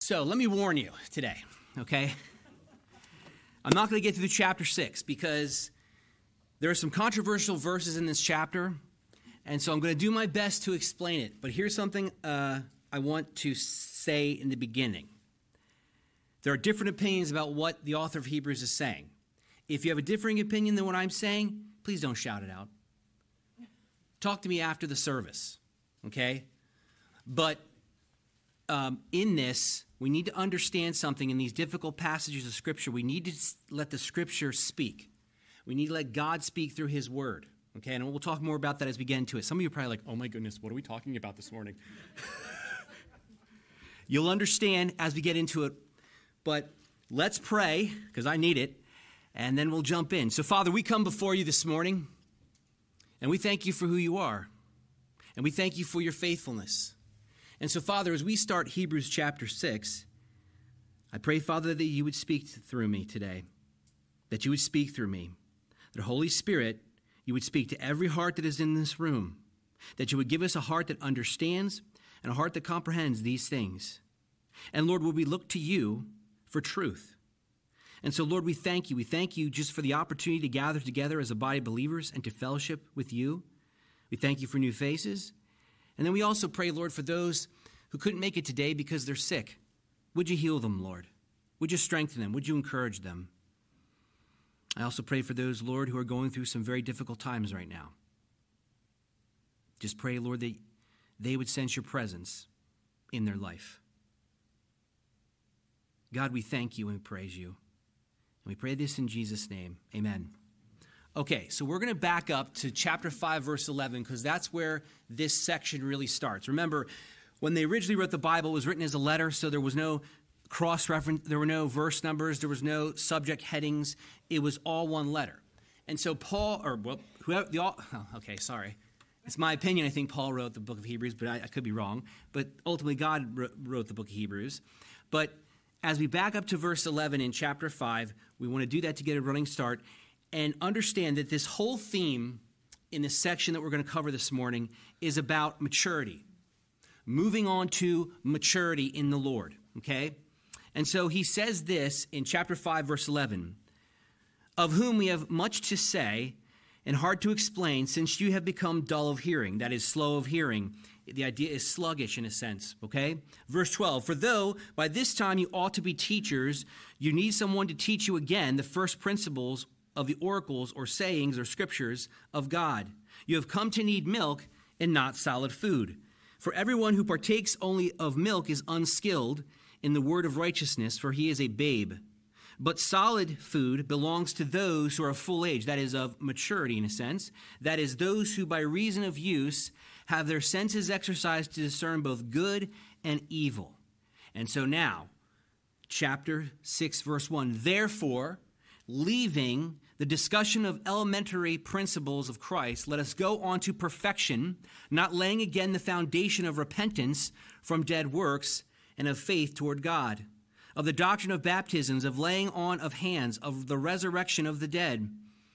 So let me warn you today, okay? I'm not going to get through chapter 6 because there are some controversial verses in this chapter, and so I'm going to do my best to explain it. But here's something I want to say in the beginning. There are different opinions about what the author of Hebrews is saying. If you have a differing opinion than what I'm saying, please don't shout it out. Talk to me after the service, okay? But in this, we need to understand something in these difficult passages of Scripture. We need to let the Scripture speak. We need to let God speak through His Word, okay? And we'll talk more about that as we get into it. Some of you are probably like, oh my goodness, what are we talking about this morning? You'll understand as we get into it, but let's pray, because I need it, and then we'll jump in. So, Father, we come before you this morning, and we thank you for who you are, and we thank you for your faithfulness. And so, Father, as we start Hebrews chapter 6, I pray, Father, that you would speak through me today, that you would speak through me, that Holy Spirit, you would speak to every heart that is in this room, that you would give us a heart that understands and a heart that comprehends these things. And, Lord, would we look to you for truth? And so, Lord, we thank you. We thank you just for the opportunity to gather together as a body of believers and to fellowship with you. We thank you for new faces. And then we also pray, Lord, for those who couldn't make it today because they're sick. Would you heal them, Lord? Would you strengthen them? Would you encourage them? I also pray for those, Lord, who are going through some very difficult times right now. Just pray, Lord, that they would sense your presence in their life. God, we thank you and we praise you. And we pray this in Jesus' name. Amen. Okay, so we're going to back up to chapter 5, verse 11, because that's where this section really starts. Remember, when they originally wrote the Bible, it was written as a letter, so there was no cross-reference, there were no verse numbers, there was no subject headings. It was all one letter. And so Paul, it's my opinion, I think Paul wrote the book of Hebrews, but I could be wrong. But ultimately, God wrote the book of Hebrews. But as we back up to verse 11 in chapter 5, we want to do that to get a running start. And understand that this whole theme in this section that we're going to cover this morning is about maturity. Moving on to maturity in the Lord, okay? And so he says this in chapter 5, verse 11, of whom we have much to say and hard to explain, since you have become dull of hearing, that is, slow of hearing. The idea is sluggish in a sense, okay? Verse 12, for though by this time you ought to be teachers, you need someone to teach you again the first principles of the oracles or sayings or scriptures of God. You have come to need milk and not solid food. For everyone who partakes only of milk is unskilled in the word of righteousness, for he is a babe. But solid food belongs to those who are of full age, that is, of maturity in a sense. That is, those who by reason of use have their senses exercised to discern both good and evil. And so now, chapter 6, verse 1, therefore, leaving the discussion of elementary principles of Christ, let us go on to perfection, not laying again the foundation of repentance from dead works and of faith toward God, of the doctrine of baptisms, of laying on of hands, of the resurrection of the dead,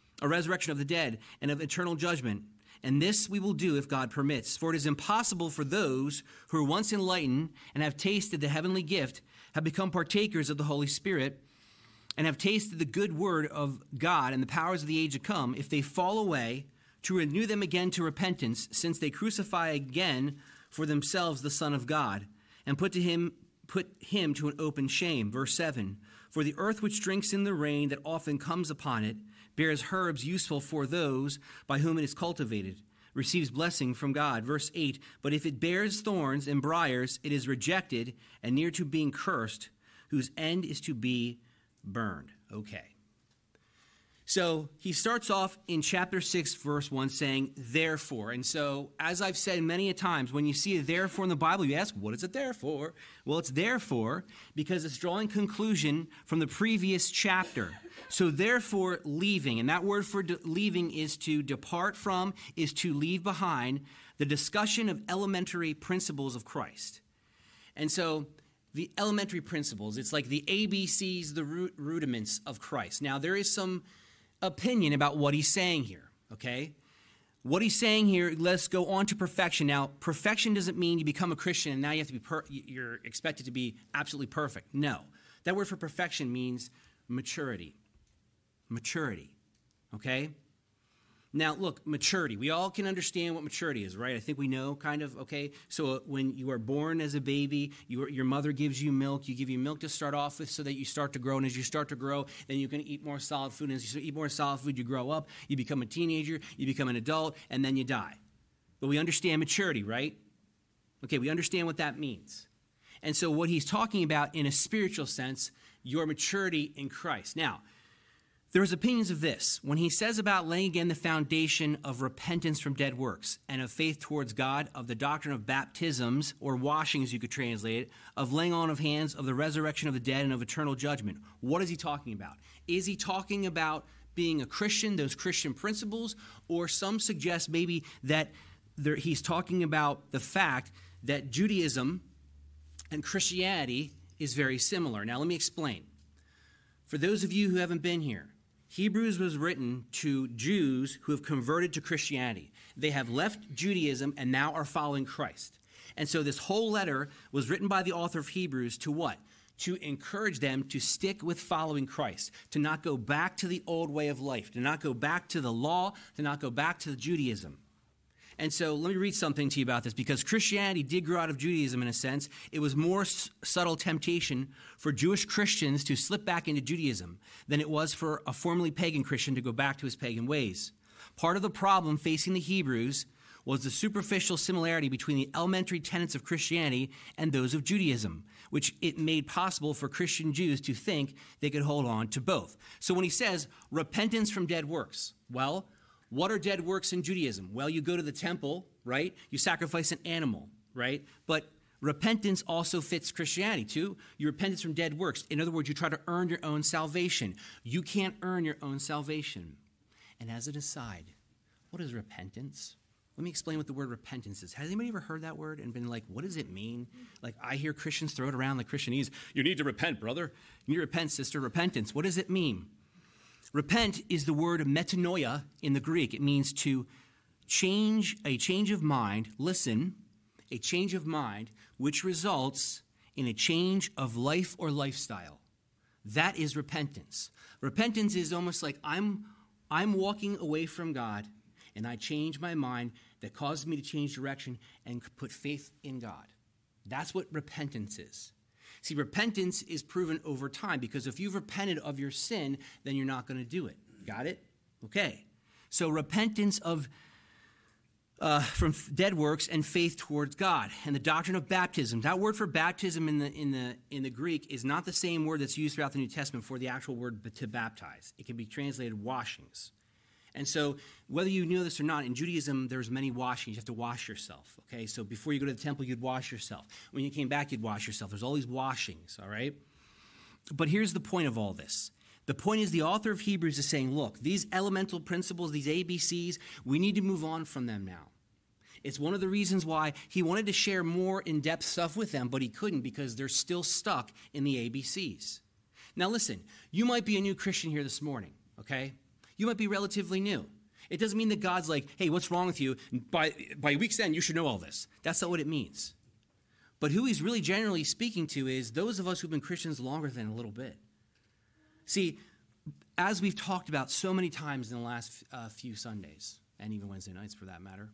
and of eternal judgment. And this we will do if God permits. For it is impossible for those who were once enlightened and have tasted the heavenly gift, have become partakers of the Holy Spirit, and have tasted the good word of God and the powers of the age to come, if they fall away, to renew them again to repentance, since they crucify again for themselves the Son of God, and put him to an open shame. Verse 7, for the earth which drinks in the rain that often comes upon it, bears herbs useful for those by whom it is cultivated, receives blessing from God. Verse 8, but if it bears thorns and briars, it is rejected and near to being cursed, whose end is to be burned. Okay. So he starts off in chapter 6, verse 1 saying, therefore. And so, as I've said many a times, when you see a therefore in the Bible, you ask, what is it there for? Well, it's therefore because it's drawing conclusion from the previous chapter. So therefore, leaving, and that word for leaving is to depart from, is to leave behind the discussion of elementary principles of Christ. And so the elementary principles, it's like the ABCs, the rudiments of Christ. Now, there is some opinion about what he's saying here, okay? What he's saying here, let's go on to perfection. Now, perfection doesn't mean you become a Christian and now you have to be you're expected to be absolutely perfect. No. That word for perfection means maturity. Maturity. Okay? Now, look, maturity. We all can understand what maturity is, right? I think we know, kind of, okay? So when you are born as a baby, your mother gives you milk. You give you milk to start off with so that you start to grow. And as you start to grow, then you can eat more solid food. And as you eat more solid food, you grow up. You become a teenager. You become an adult. And then you die. But we understand maturity, right? Okay, we understand what that means. And so what he's talking about in a spiritual sense, your maturity in Christ. Now, there's opinions of this. When he says about laying again the foundation of repentance from dead works and of faith towards God, of the doctrine of baptisms, or washings you could translate it, of laying on of hands, of the resurrection of the dead, and of eternal judgment. What is he talking about? Is he talking about being a Christian, those Christian principles, or some suggest maybe that he's talking about the fact that Judaism and Christianity is very similar. Now let me explain. For those of you who haven't been here, Hebrews was written to Jews who have converted to Christianity. They have left Judaism and now are following Christ. And so this whole letter was written by the author of Hebrews to what? To encourage them to stick with following Christ, to not go back to the old way of life, to not go back to the law, to not go back to Judaism. And so let me read something to you about this, because Christianity did grow out of Judaism in a sense. It was more subtle temptation for Jewish Christians to slip back into Judaism than it was for a formerly pagan Christian to go back to his pagan ways. Part of the problem facing the Hebrews was the superficial similarity between the elementary tenets of Christianity and those of Judaism, which it made possible for Christian Jews to think they could hold on to both. So when he says repentance from dead works, well, what are dead works in Judaism? Well, you go to the temple, right? You sacrifice an animal, right? But repentance also fits Christianity too. You repentance from dead works. In other words, you try to earn your own salvation. You can't earn your own salvation. And as an aside, what is repentance? Let me explain what the word repentance is. Has anybody ever heard that word and been like, what does it mean? Like, I hear Christians throw it around like Christianese. You need to repent, brother. You need to repent, sister. Repentance. What does it mean? Repent is the word metanoia in the Greek. It means to change, a change of mind. Listen, a change of mind, which results in a change of life or lifestyle. That is repentance. Repentance is almost like I'm walking away from God, and I change my mind that causes me to change direction and put faith in God. That's what repentance is. See, repentance is proven over time, because if you've repented of your sin, then you're not going to do it. Got it? Okay. So repentance from dead works and faith towards God, and the doctrine of baptism. That word for baptism in the Greek is not the same word that's used throughout the New Testament for the actual word to baptize. It can be translated washings. And so whether you knew this or not, in Judaism, there's many washings. You have to wash yourself, okay? So before you go to the temple, you'd wash yourself. When you came back, you'd wash yourself. There's all these washings, all right? But here's the point of all this. The point is the author of Hebrews is saying, look, these elemental principles, these ABCs, we need to move on from them now. It's one of the reasons why he wanted to share more in-depth stuff with them, but he couldn't, because they're still stuck in the ABCs. Now listen, you might be a new Christian here this morning, okay? You might be relatively new. It doesn't mean that God's like, hey, what's wrong with you? By week's end, you should know all this. That's not what it means. But who he's really generally speaking to is those of us who've been Christians longer than a little bit. See, as we've talked about so many times in the last few Sundays, and even Wednesday nights for that matter,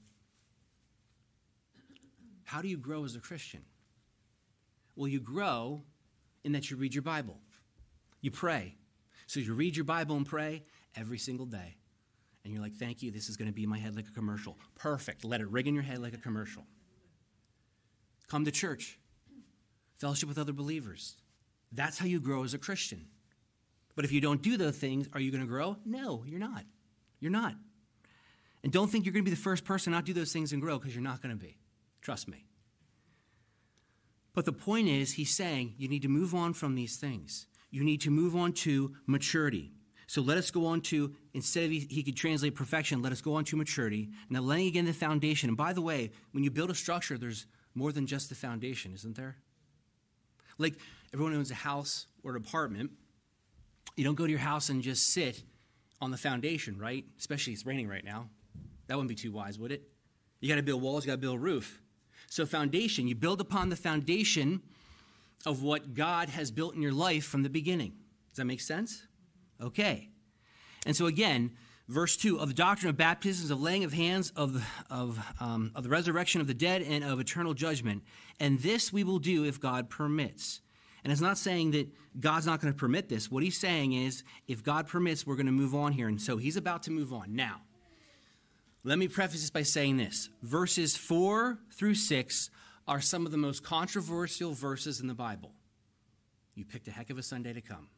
how do you grow as a Christian? Well, you grow in that you read your Bible. You pray. So you read your Bible and pray every single day. And you're like, thank you, this is going to be in my head like a commercial. Perfect. Let it ring in your head like a commercial. Come to church. Fellowship with other believers. That's how you grow as a Christian. But if you don't do those things, are you going to grow? No, you're not. You're not. And don't think you're going to be the first person not do those things and grow, because you're not going to be. Trust me. But the point is, he's saying you need to move on from these things. You need to move on to maturity. So let us go on to, instead of he could translate perfection, let us go on to maturity. Now, laying again the foundation. And by the way, when you build a structure, there's more than just the foundation, isn't there? Like, everyone owns a house or an apartment. You don't go to your house and just sit on the foundation, right? Especially it's raining right now. That wouldn't be too wise, would it? You got to build walls, you got to build a roof. So foundation, you build upon the foundation of what God has built in your life from the beginning. Does that make sense? Okay. And so again, verse 2, of the doctrine of baptisms, of laying of hands, of the resurrection of the dead, and of eternal judgment. And this we will do if God permits. And it's not saying that God's not going to permit this. What he's saying is, if God permits, we're going to move on here. And so he's about to move on. Now, let me preface this by saying this. Verses 4 through 6 are some of the most controversial verses in the Bible. You picked a heck of a Sunday to come.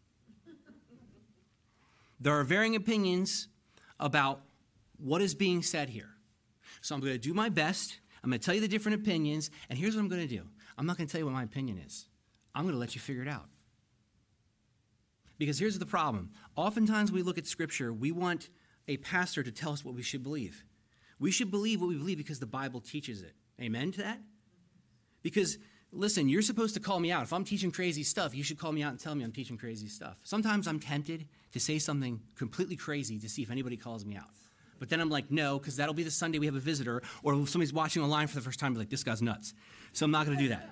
There are varying opinions about what is being said here. So I'm going to do my best. I'm going to tell you the different opinions. And here's what I'm going to do. I'm not going to tell you what my opinion is. I'm going to let you figure it out. Because here's the problem. Oftentimes we look at Scripture, we want a pastor to tell us what we should believe. We should believe what we believe because the Bible teaches it. Amen to that? Because, listen, you're supposed to call me out. If I'm teaching crazy stuff, you should call me out and tell me I'm teaching crazy stuff. Sometimes I'm tempted to say something completely crazy to see if anybody calls me out. But then I'm like, no, because that'll be the Sunday we have a visitor, or if somebody's watching online for the first time, like, this guy's nuts. So I'm not going to do that.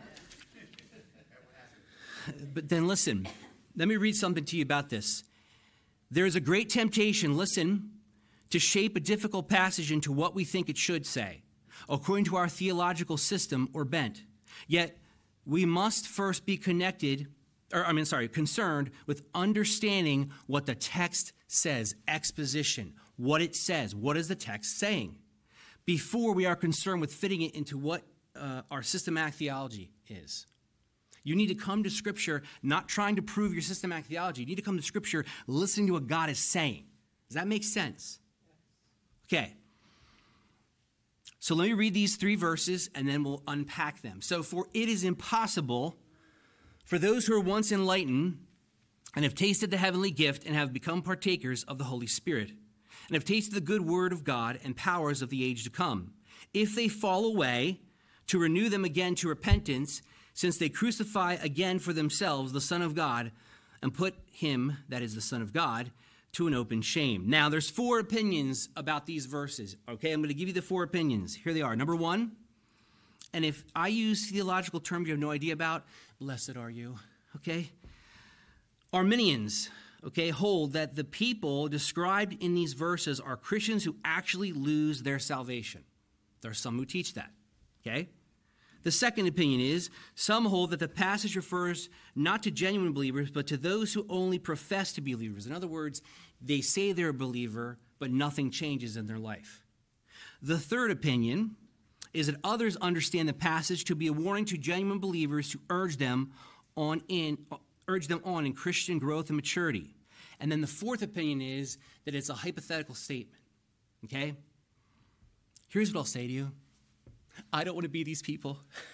But then listen, let me read something to you about this. There is a great temptation, listen, to shape a difficult passage into what we think it should say, according to our theological system or bent. Yet, we must first be concerned with understanding what the text says, exposition, what it says, what is the text saying, before we are concerned with fitting it into what our systematic theology is. You need to come to Scripture not trying to prove your systematic theology. You need to come to Scripture listening to what God is saying. Does that make sense? Okay. So let me read these 3 verses, and then we'll unpack them. So, for it is impossible for those who are once enlightened and have tasted the heavenly gift and have become partakers of the Holy Spirit and have tasted the good word of God and powers of the age to come, if they fall away, to renew them again to repentance, since they crucify again for themselves the Son of God and put him, that is the Son of God, to an open shame. Now, there's 4 opinions about these verses. Okay, I'm going to give you the 4 opinions. Here they are. Number 1, and if I use theological terms you have no idea about, blessed are you. Okay? Arminians, okay, hold that the people described in these verses are Christians who actually lose their salvation. There are some who teach that. Okay? The second opinion is, some hold that the passage refers not to genuine believers, but to those who only profess to be believers. In other words, they say they're a believer, but nothing changes in their life. The third opinion is that others understand the passage to be a warning to genuine believers to urge them on in Christian growth and maturity. And then the fourth opinion is that it's a hypothetical statement. Okay? Here's what I'll say to you. I don't want to be these people.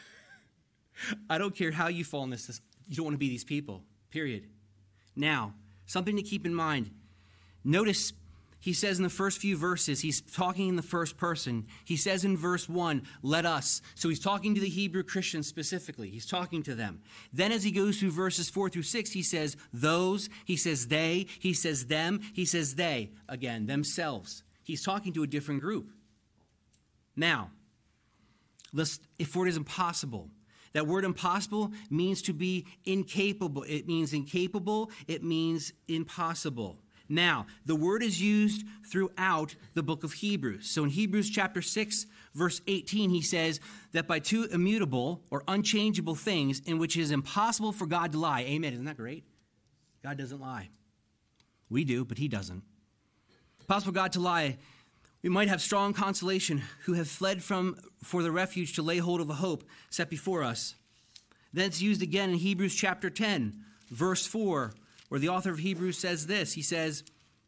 I don't care how you fall in this. You don't want to be these people, period. Now, something to keep in mind. Notice he says in the first few verses, he's talking in the first person. He says in verse 1, let us. So he's talking to the Hebrew Christians specifically. He's talking to them. Then as he goes through verses 4 through 6, he says those, he says they, he says them, he says they. Again, themselves. He's talking to a different group. Now, for it is impossible. That word impossible means to be incapable. It means incapable. It means impossible. Now, the word is used throughout the book of Hebrews. So in Hebrews chapter 6, verse 18, he says that by 2 immutable or unchangeable things in which it is impossible for God to lie. Amen. Isn't that great? God doesn't lie. We do, but he doesn't. Possible for God to lie. We might have strong consolation who have fled for the refuge to lay hold of a hope set before us. Then it's used again in Hebrews chapter 10, verse 4, where the author of Hebrews says this. He says,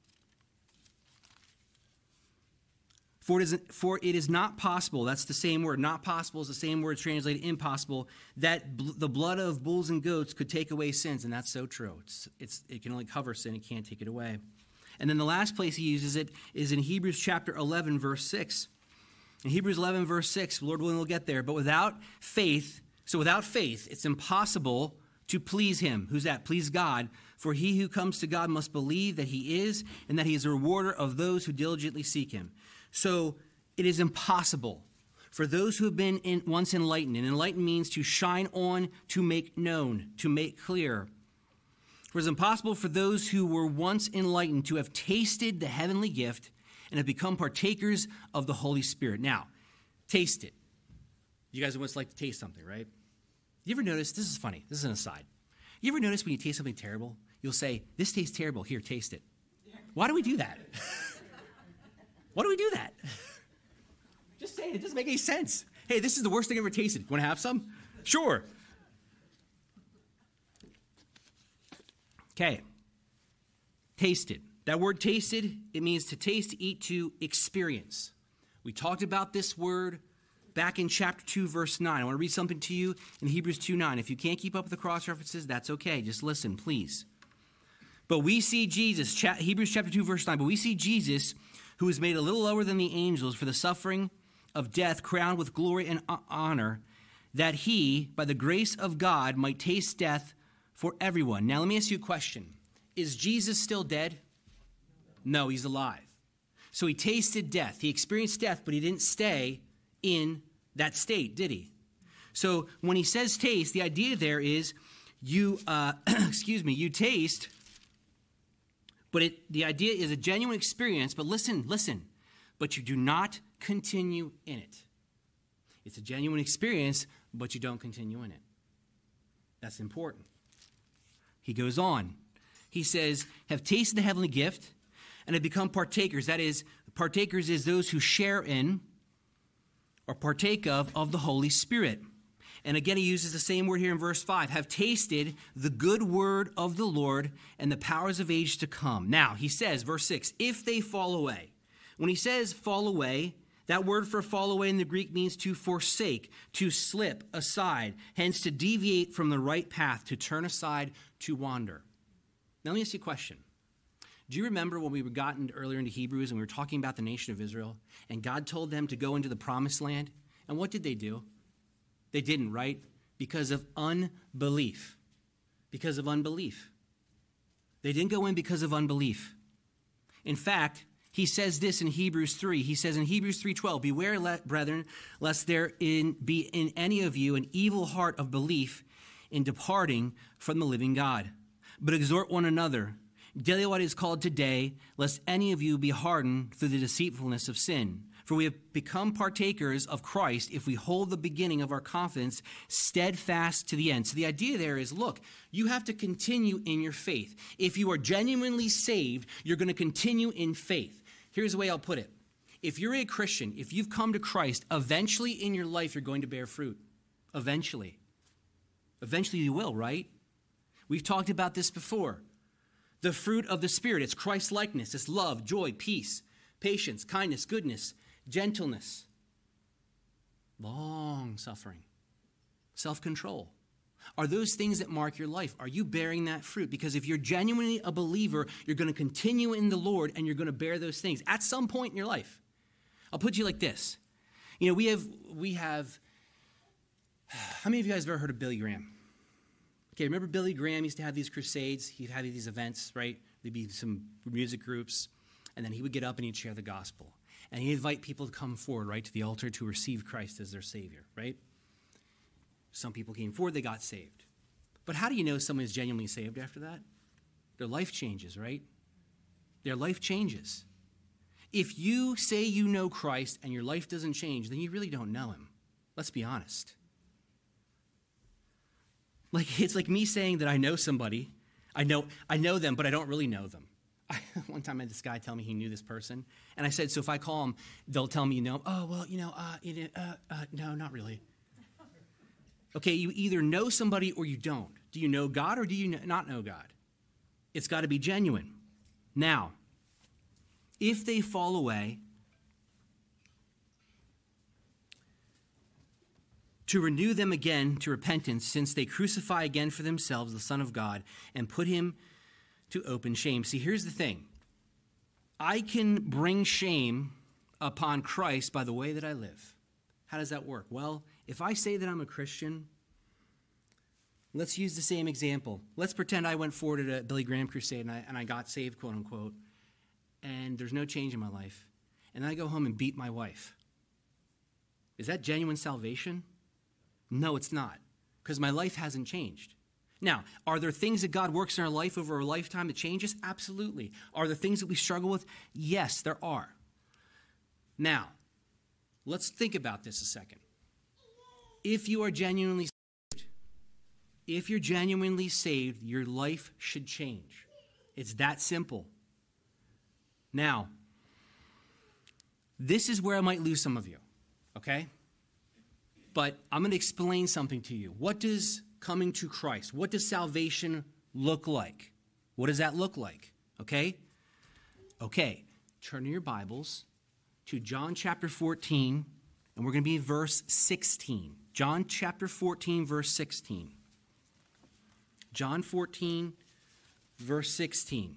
For it is not possible, that's the same word, not possible is the same word translated impossible, that the blood of bulls and goats could take away sins. And that's so true. It can only cover sin, it can't take it away. And then the last place he uses it is in Hebrews chapter 11, verse 6. In Hebrews 11, verse 6, Lord willing, we'll get there. But without faith, it's impossible to please him. Who's that? Please God. For he who comes to God must believe that he is, and that he is a rewarder of those who diligently seek him. So It is impossible for those who have been once enlightened, and enlightened means to shine on, to make known, to make clear. For it is impossible for those who were once enlightened to have tasted the heavenly gift and have become partakers of the Holy Spirit. Now, taste it. You guys always like to taste something, right? You ever notice, this is funny, this is an aside. You ever notice when you taste something terrible, you'll say, this tastes terrible, here, taste it. Why do we do that? Why do we do that? Just saying, it doesn't make any sense. Hey, this is the worst thing I ever tasted. Want to have some? Sure. Okay. Tasted. That word tasted, it means to taste, to eat, to experience. We talked about this word back in chapter 2, verse 9. I want to read something to you in Hebrews 2:9. If you can't keep up with the cross references, that's okay. Just listen, please. But we see Jesus, Hebrews chapter 2, verse 9, but we see Jesus, who was made a little lower than the angels for the suffering of death, crowned with glory and honor, that he, by the grace of God, might taste death for everyone. Now, let me ask you a question. Is Jesus still dead? No, he's alive. So he tasted death. He experienced death, but he didn't stay in that state, did he? So when he says taste, the idea there is you, you taste, but the idea is a genuine experience, but listen, but you do not continue in it. It's a genuine experience, but you don't continue in it. That's important. He goes on. He says, have tasted the heavenly gift and have become partakers. That is, partakers is those who share in or partake of the Holy Spirit. And again, he uses the same word here in verse 5. Have tasted the good word of the Lord and the powers of age to come. Now, he says, verse 6, if they fall away. When he says fall away, that word for fall away in the Greek means to forsake, to slip aside, hence to deviate from the right path, to turn aside, to wander. Now, let me ask you a question. Do you remember when we gotten earlier into Hebrews and we were talking about the nation of Israel, and God told them to go into the promised land? And what did they do? They didn't, right? Because of unbelief. Because of unbelief. They didn't go in because of unbelief. In fact, he says this in Hebrews 3. He says in Hebrews 3:12, beware, brethren, lest there be in any of you an evil heart of belief in departing from the living God. But exhort one another daily what is called today, lest any of you be hardened through the deceitfulness of sin. For we have become partakers of Christ if we hold the beginning of our confidence steadfast to the end. So the idea there is, look, you have to continue in your faith. If you are genuinely saved, you're going to continue in faith. Here's the way I'll put it. If you're a Christian, if you've come to Christ, eventually in your life you're going to bear fruit. Eventually. Eventually you will, right? We've talked about this before. The fruit of the Spirit, it's Christ-likeness, it's love, joy, peace, patience, kindness, goodness, gentleness, long-suffering, self-control. Are those things that mark your life? Are you bearing that fruit? Because if you're genuinely a believer, you're going to continue in the Lord and you're going to bear those things at some point in your life. I'll put you like this. You know, we have, how many of you guys have ever heard of Billy Graham? Okay, remember Billy Graham used to have these crusades? He'd have these events, right? There'd be some music groups, and then he would get up and he'd share the gospel. And he'd invite people to come forward, right, to the altar to receive Christ as their Savior, right? Some people came forward, they got saved. But how do you know someone is genuinely saved after that? Their life changes, right? Their life changes. If you say you know Christ and your life doesn't change, then you really don't know him. Let's be honest. It's like me saying that I know somebody. I know them, but I don't really know them. One time I had this guy tell me he knew this person, and I said, so if I call him, they'll tell me you know him. Oh, well, no, not really. Okay, you either know somebody or you don't. Do you know God or do you not know God? It's got to be genuine. Now, if they fall away, to renew them again to repentance, since they crucify again for themselves the Son of God and put him to open shame. See, here's the thing. I can bring shame upon Christ by the way that I live. How does that work? Well, if I say that I'm a Christian, let's use the same example. Let's pretend I went forward at a Billy Graham crusade and I got saved, quote unquote, and there's no change in my life. And then I go home and beat my wife. Is that genuine salvation? No, it's not, because my life hasn't changed. Now, are there things that God works in our life over a lifetime that changes? Absolutely. Are there things that we struggle with? Yes, there are. Now, let's think about this a second. If you are genuinely saved, your life should change. It's that simple. Now, this is where I might lose some of you, okay? But I'm going to explain something to you. What does coming to Christ, what does salvation look like? What does that look like? Okay? Okay, turn in your Bibles to John chapter 14, and we're going to be in verse 16. John chapter 14, verse 16. John 14, verse 16.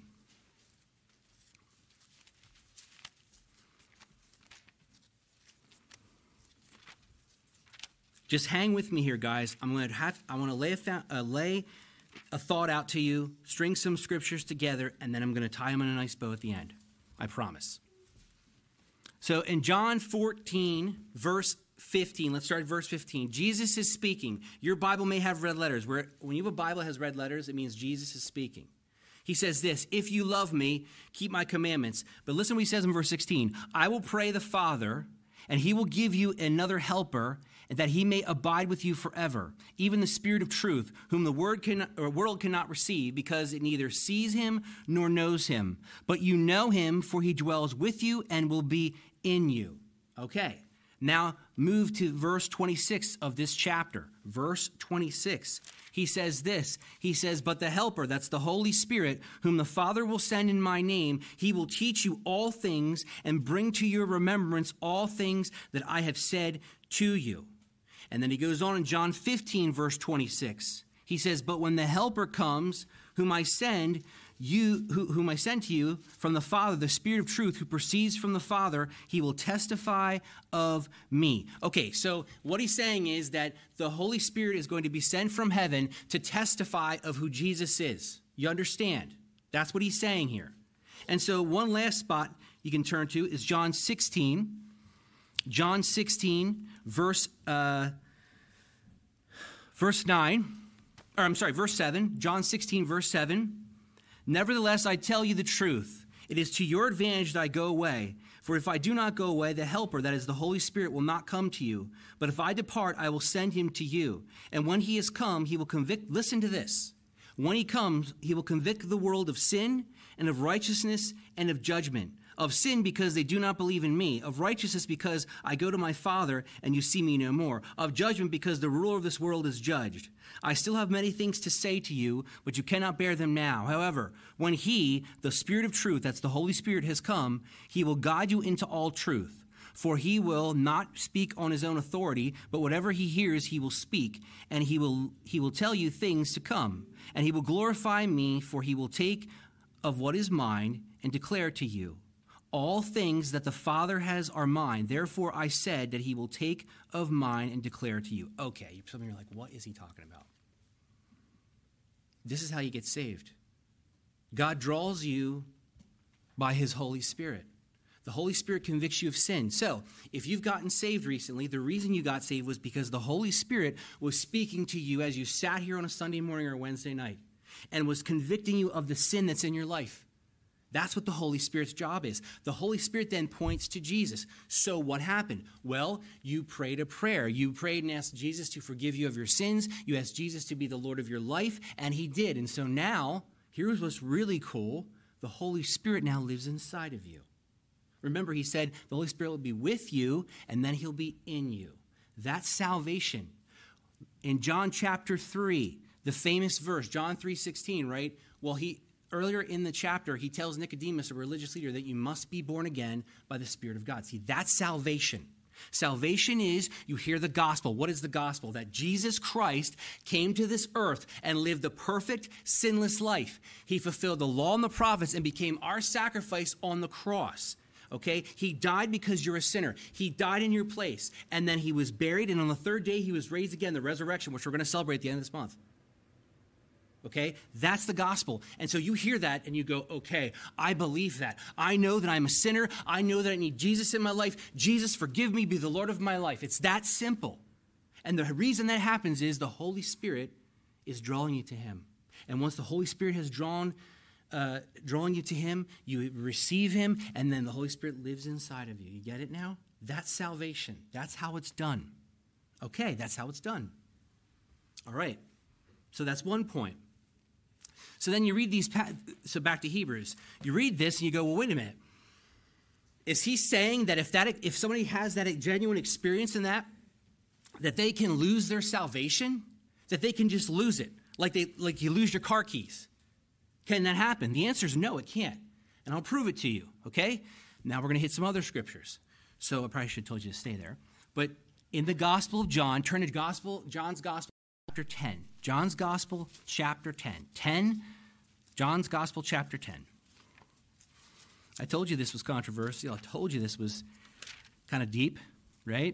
Just hang with me here, guys. I want to lay a thought out to you, string some scriptures together, and then I'm going to tie them in a nice bow at the end. I promise. So in John 14, verse 15, let's start at verse 15. Jesus is speaking. Your Bible may have red letters. When you have a Bible that has red letters, it means Jesus is speaking. He says this, if you love me, keep my commandments. But listen what he says in verse 16. I will pray the Father, and he will give you another helper, and that he may abide with you forever, even the Spirit of truth, whom the world cannot receive, because it neither sees him nor knows him. But you know him, for he dwells with you and will be in you. Okay, now move to verse 26 of this chapter. Verse 26. He says this. He says, but the Helper, that's the Holy Spirit, whom the Father will send in my name, he will teach you all things and bring to your remembrance all things that I have said to you. And then he goes on in John 15, verse 26. He says, but when the Helper comes, whom I send to you from the Father, the Spirit of truth who proceeds from the Father, he will testify of me. Okay, so what he's saying is that the Holy Spirit is going to be sent from heaven to testify of who Jesus is. You understand? That's what he's saying here. And so one last spot you can turn to is John 16. John 16, verse 9, verse 7. John 16, verse 7. Nevertheless, I tell you the truth. It is to your advantage that I go away. For if I do not go away, the Helper, that is the Holy Spirit, will not come to you. But if I depart, I will send him to you. And when he has come, he will convict, listen to this. When he comes, he will convict the world of sin and of righteousness and of judgment. Of sin, because they do not believe in me. Of righteousness, because I go to my Father, and you see me no more. Of judgment, because the ruler of this world is judged. I still have many things to say to you, but you cannot bear them now. However, when he, the Spirit of truth, that's the Holy Spirit, has come, he will guide you into all truth. For he will not speak on his own authority, but whatever he hears, he will speak, and he will tell you things to come. And he will glorify me, for he will take of what is mine and declare to you. All things that the Father has are mine. Therefore, I said that he will take of mine and declare to you. Okay, some of you are like, what is he talking about? This is how you get saved. God draws you by his Holy Spirit. The Holy Spirit convicts you of sin. So, if you've gotten saved recently, the reason you got saved was because the Holy Spirit was speaking to you as you sat here on a Sunday morning or a Wednesday night and was convicting you of the sin that's in your life. That's what the Holy Spirit's job is. The Holy Spirit then points to Jesus. So what happened? Well, you prayed a prayer. You prayed and asked Jesus to forgive you of your sins. You asked Jesus to be the Lord of your life, and he did. And so now, here's what's really cool. The Holy Spirit now lives inside of you. Remember, he said the Holy Spirit will be with you, and then he'll be in you. That's salvation. In John chapter 3, the famous verse, John 3:16, right? Well, earlier in the chapter, he tells Nicodemus, a religious leader, that you must be born again by the Spirit of God. See, that's salvation. Salvation is you hear the gospel. What is the gospel? That Jesus Christ came to this earth and lived the perfect, sinless life. He fulfilled the law and the prophets and became our sacrifice on the cross. Okay? He died because you're a sinner. He died in your place. And then he was buried, and on the third day he was raised again, the resurrection, which we're going to celebrate at the end of this month. Okay? That's the gospel. And so you hear that and you go, okay, I believe that. I know that I'm a sinner. I know that I need Jesus in my life. Jesus, forgive me, be the Lord of my life. It's that simple. And the reason that happens is the Holy Spirit is drawing you to him. And once the Holy Spirit has drawing you to him, you receive him, and then the Holy Spirit lives inside of you. You get it now? That's salvation. That's how it's done. Okay, that's how it's done. All right. So that's one point. So then you read these, so back to Hebrews. You read this and you go, well, wait a minute. Is he saying that if somebody has that genuine experience in that they can lose their salvation? That they can just lose it? Like you lose your car keys? Can that happen? The answer is no, it can't. And I'll prove it to you, okay? Now we're going to hit some other scriptures. So I probably should have told you to stay there. But in the Gospel of John, turn to John's Gospel, chapter 10. John's Gospel, chapter 10. John's Gospel, chapter 10. I told you this was controversial. I told you this was kind of deep, right?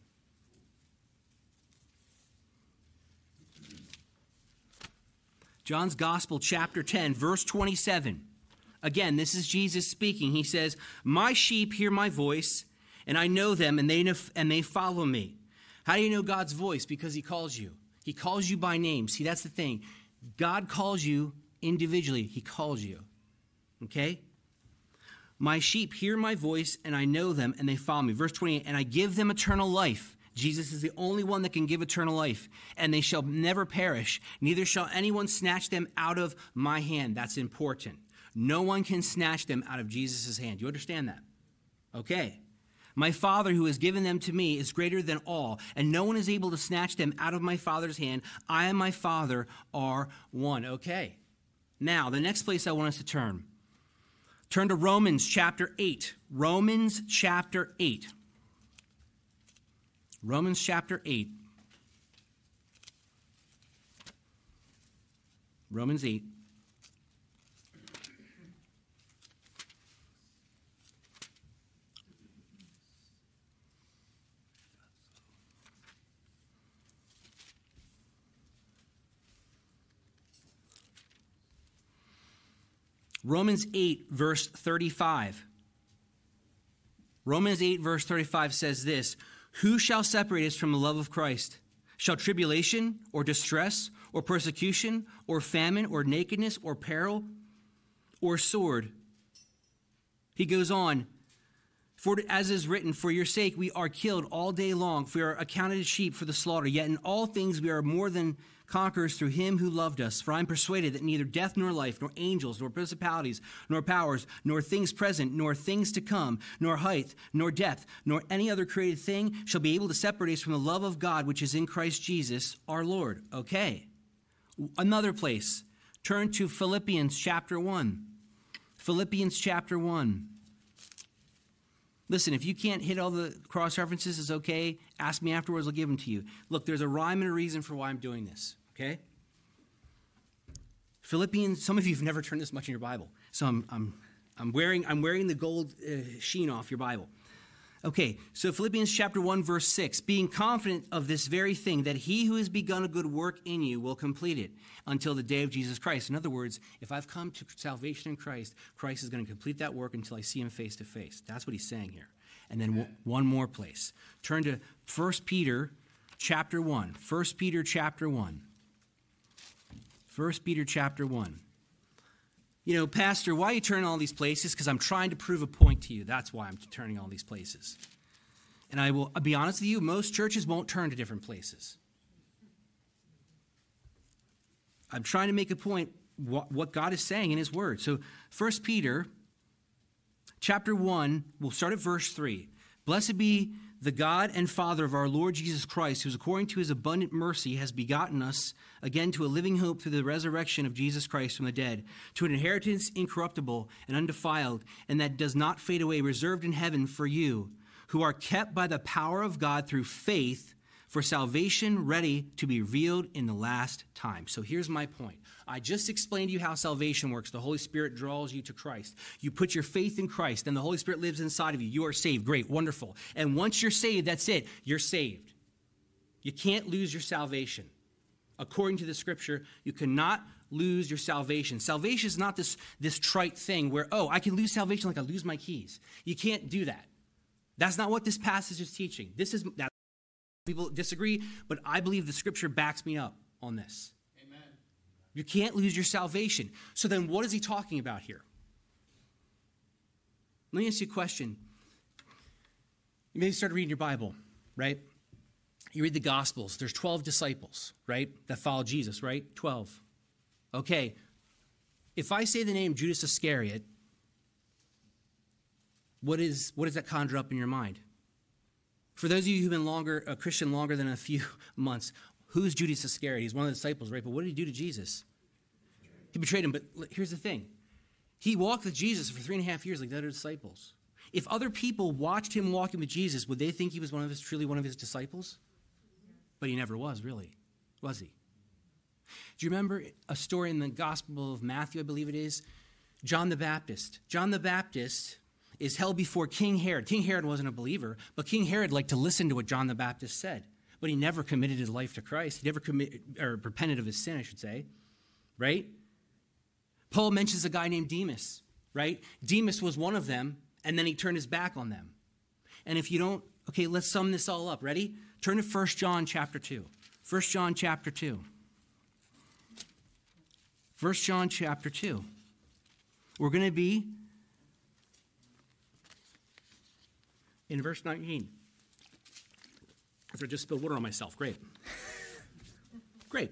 John's Gospel, chapter 10, verse 27. Again, this is Jesus speaking. He says, my sheep hear my voice, and I know them, and they follow me. How do you know God's voice? Because he calls you. He calls you by name. See, that's the thing. God calls you individually. He calls you. Okay? My sheep hear my voice, and I know them, and they follow me. Verse 28, and I give them eternal life. Jesus is the only one that can give eternal life, and they shall never perish, neither shall anyone snatch them out of my hand. That's important. No one can snatch them out of Jesus' hand. You understand that? Okay. My Father who has given them to me is greater than all, and no one is able to snatch them out of my Father's hand. I and my Father are one. Okay. Now, the next place I want us to turn. Turn to Romans chapter 8. Romans chapter 8. Romans chapter 8. Romans 8. Romans 8, verse 35. Romans 8, verse 35 says this, who shall separate us from the love of Christ? Shall tribulation or distress or persecution or famine or nakedness or peril or sword? He goes on, for as is written, for your sake we are killed all day long, for we are accounted as sheep for the slaughter. Yet in all things we are more than conquerors through him who loved us. For I am persuaded that neither death nor life, nor angels, nor principalities, nor powers, nor things present, nor things to come, nor height, nor depth, nor any other created thing shall be able to separate us from the love of God which is in Christ Jesus our Lord. Okay. Another place. Turn to Philippians chapter 1. Philippians chapter 1. Listen, if you can't hit all the cross references, it's okay. Ask me afterwards, I'll give them to you. Look, there's a rhyme and a reason for why I'm doing this, okay? Philippians, some of you have never turned this much in your Bible. So I'm wearing the gold sheen off your Bible. Okay, so Philippians chapter 1, verse 6, being confident of this very thing, that he who has begun a good work in you will complete it until the day of Jesus Christ. In other words, if I've come to salvation in Christ, Christ is going to complete that work until I see him face to face. That's what he's saying here. And then one more place. Turn to 1 Peter chapter 1. 1 Peter chapter 1. 1 Peter chapter 1. You know, Pastor, why are you turning all these places? Because I'm trying to prove a point to you. That's why I'm turning all these places. And I'll be honest with you, most churches won't turn to different places. I'm trying to make a point, what God is saying in his word. So 1 Peter chapter 1, we'll start at verse 3. Blessed be the God and Father of our Lord Jesus Christ, who according to his abundant mercy has begotten us again to a living hope through the resurrection of Jesus Christ from the dead, to an inheritance incorruptible and undefiled, and that does not fade away, reserved in heaven for you, who are kept by the power of God through faith for salvation ready to be revealed in the last time. So here's my point. I just explained to you how salvation works. The Holy Spirit draws you to Christ. You put your faith in Christ, and the Holy Spirit lives inside of you. You are saved. Great, wonderful. And once you're saved, that's it. You're saved. You can't lose your salvation. According to the Scripture, you cannot lose your salvation. Salvation is not this trite thing where, oh, I can lose salvation like I lose my keys. You can't do that. That's not what this passage is teaching. That people disagree, but I believe the scripture backs me up on this. Amen. You can't lose your salvation. So then what is he talking about here? Let me ask you a question. You maybe start reading your Bible, right? You read the Gospels. There's 12 disciples, right, that follow Jesus, right? 12. Okay. If I say the name Judas Iscariot, what does that conjure up in your mind? For those of you who've been a Christian longer than a few months, who's Judas Iscariot? He's one of the disciples, right? But what did he do to Jesus? He betrayed him. But here's the thing. He walked with Jesus for 3.5 years like the other disciples. If other people watched him walking with Jesus, would they think he was truly one of his disciples? But he never was, really, was he? Do you remember a story in the Gospel of Matthew, I believe it is? John the Baptist. John the Baptist is held before King Herod. King Herod wasn't a believer, but King Herod liked to listen to what John the Baptist said. But he never committed his life to Christ. He never repented of his sin, I should say, right? Paul mentions a guy named Demas, right? Demas was one of them, and then he turned his back on them. And if you don't, okay, let's sum this all up. Ready? Turn to 1 John chapter 2. 1 John chapter 2. 1 John chapter 2. We're going to be in verse 19. After I just spilled water on myself. Great. Great.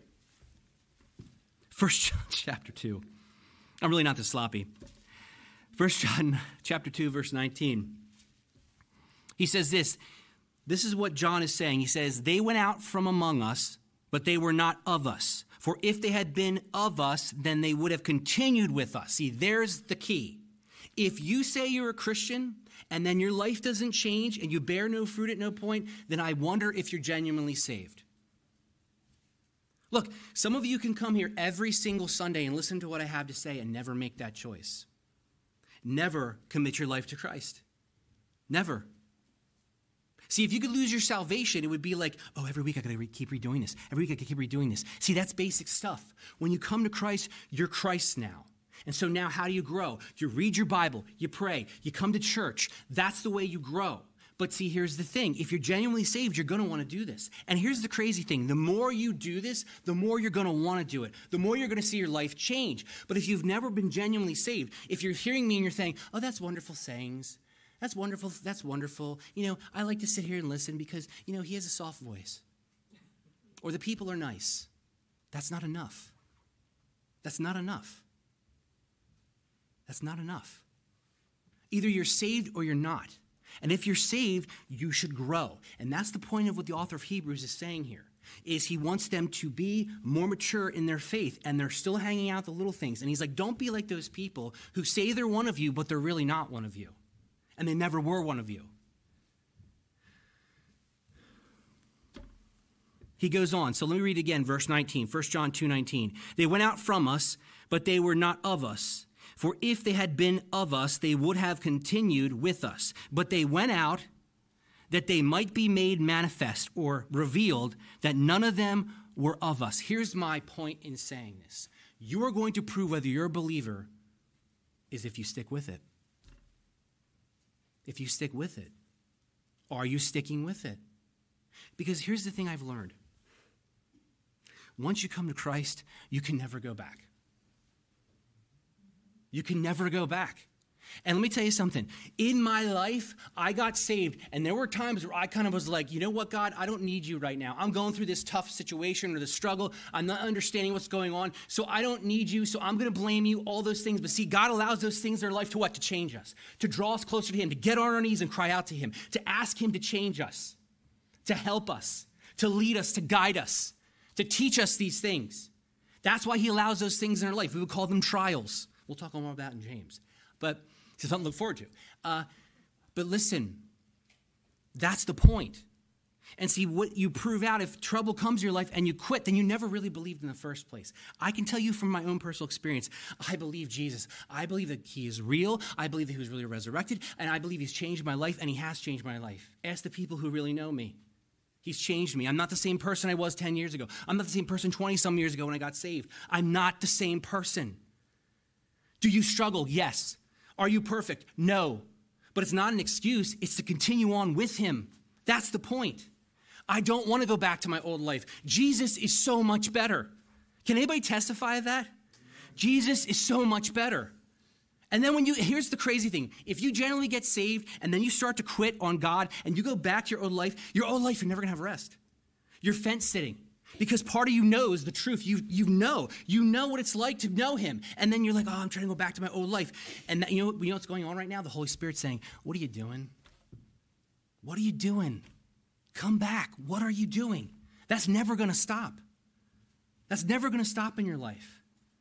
1 John chapter 2. I'm really not this sloppy. 1 John chapter 2, verse 19. He says this. This is what John is saying. He says, they went out from among us, but they were not of us. For if they had been of us, then they would have continued with us. See, there's the key. If you say you're a Christian and then your life doesn't change and you bear no fruit at no point, then I wonder if you're genuinely saved. Look, some of you can come here every single Sunday and listen to what I have to say and never make that choice. Never commit your life to Christ. Never. See, if you could lose your salvation, it would be like, oh, every week I got to keep redoing this. Every week I got to keep redoing this. See, that's basic stuff. When you come to Christ, you're Christ now. And so now how do you grow? You read your Bible, you pray, you come to church. That's the way you grow. But see, here's the thing. If you're genuinely saved, you're going to want to do this. And here's the crazy thing. The more you do this, the more you're going to want to do it. The more you're going to see your life change. But if you've never been genuinely saved, if you're hearing me and you're saying, oh, that's wonderful sayings. That's wonderful. That's wonderful. You know, I like to sit here and listen because, you know, he has a soft voice. Or the people are nice. That's not enough. That's not enough. That's not enough. Either you're saved or you're not. And if you're saved, you should grow. And that's the point of what the author of Hebrews is saying here, is he wants them to be more mature in their faith, and they're still hanging out the little things. And he's like, don't be like those people who say they're one of you, but they're really not one of you. And they never were one of you. He goes on. So let me read again, verse 19, 1 John 2:19. They went out from us, but they were not of us. For if they had been of us, they would have continued with us. But they went out that they might be made manifest or revealed that none of them were of us. Here's my point in saying this. You are going to prove whether you're a believer is if you stick with it. If you stick with it. Are you sticking with it? Because here's the thing I've learned. Once you come to Christ, you can never go back. You can never go back. And let me tell you something. In my life, I got saved, and there were times where I kind of was like, you know what, God, I don't need you right now. I'm going through this tough situation or this struggle. I'm not understanding what's going on, so I don't need you, so I'm going to blame you, all those things. But see, God allows those things in our life to what? To change us, to draw us closer to him, to get on our knees and cry out to him, to ask him to change us, to help us, to lead us, to guide us, to teach us these things. That's why he allows those things in our life. We would call them trials. We'll talk more about that in James. But it's something to look forward to. But listen, that's the point. And see, what you prove out, if trouble comes in your life and you quit, then you never really believed in the first place. I can tell you from my own personal experience, I believe Jesus. I believe that he is real. I believe that he was really resurrected. And I believe he's changed my life, and he has changed my life. Ask the people who really know me. He's changed me. I'm not the same person I was 10 years ago. I'm not the same person 20-some years ago when I got saved. I'm not the same person. Do you struggle? Yes. Are you perfect? No. But it's not an excuse. It's to continue on with him. That's the point. I don't want to go back to my old life. Jesus is so much better. Can anybody testify of that? Jesus is so much better. And then here's the crazy thing. If you generally get saved and then you start to quit on God and you go back to your old life, you're never going to have rest. You're fence sitting because part of you knows the truth. You know what it's like to know him. And then you're like, I'm trying to go back to my old life. And that, you know what's going on right now? The Holy Spirit's saying, what are you doing? What are you doing? Come back. What are you doing? That's never going to stop. That's never going to stop in your life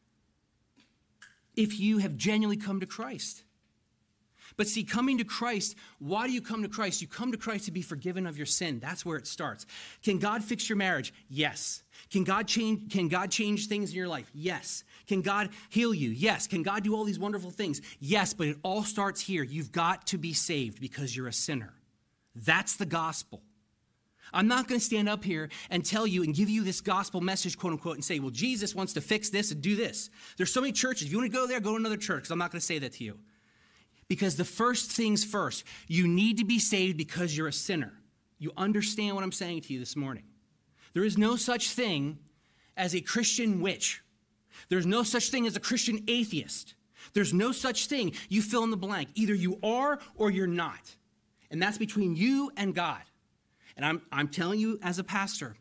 if you have genuinely come to Christ. But see, coming to Christ, why do you come to Christ? You come to Christ to be forgiven of your sin. That's where it starts. Can God fix your marriage? Yes. Can God change things in your life? Yes. Can God heal you? Yes. Can God do all these wonderful things? Yes, but it all starts here. You've got to be saved because you're a sinner. That's the gospel. I'm not going to stand up here and tell you and give you this gospel message, quote unquote, and say, well, Jesus wants to fix this and do this. There's so many churches. If you want to go there, go to another church, because I'm not going to say that to you. Because the first things first, you need to be saved because you're a sinner. You understand what I'm saying to you this morning. There is no such thing as a Christian witch. There's no such thing as a Christian atheist. There's no such thing. You fill in the blank. Either you are or you're not. And that's between you and God. And I'm telling you as a pastor,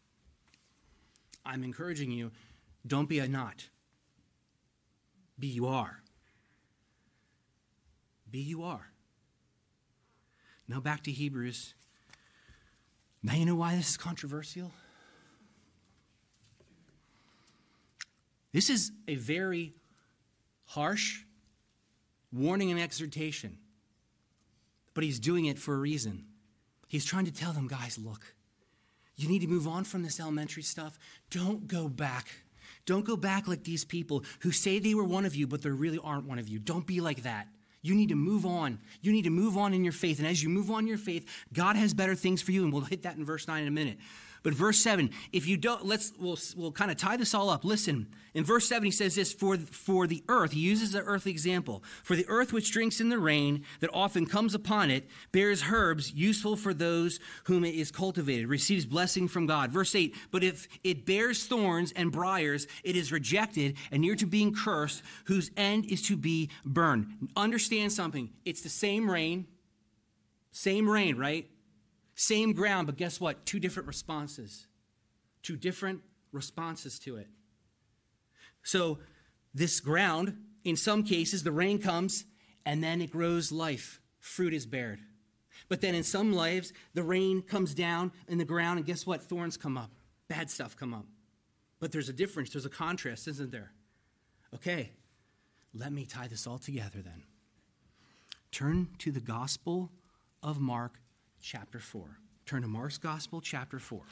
I'm encouraging you, don't be a not. Be you are. Be you are. Now back to Hebrews. Now you know why this is controversial? This is a very harsh warning and exhortation. But he's doing it for a reason. He's trying to tell them, guys, look, you need to move on from this elementary stuff. Don't go back. Don't go back like these people who say they were one of you, but they really aren't one of you. Don't be like that. You need to move on. You need to move on in your faith. And as you move on in your faith, God has better things for you. And we'll hit that in verse 9 in a minute. But verse 7, if you don't, we'll kind of tie this all up. Listen, in verse 7, he says this, for the earth, he uses an earthly example. For the earth which drinks in the rain that often comes upon it, bears herbs useful for those whom it is cultivated, receives blessing from God. Verse 8, but if it bears thorns and briars, it is rejected and near to being cursed, whose end is to be burned. Understand something. It's the same rain, right? Same ground, but guess what? Two different responses. Two different responses to it. So this ground, in some cases, the rain comes and then it grows life. Fruit is bared. But then in some lives, the rain comes down in the ground and guess what? Thorns come up. Bad stuff come up. But there's a difference. There's a contrast, isn't there? Okay, let me tie this all together then. Turn to the Gospel of Mark, chapter 4. Turn to Mark's Gospel, chapter 4.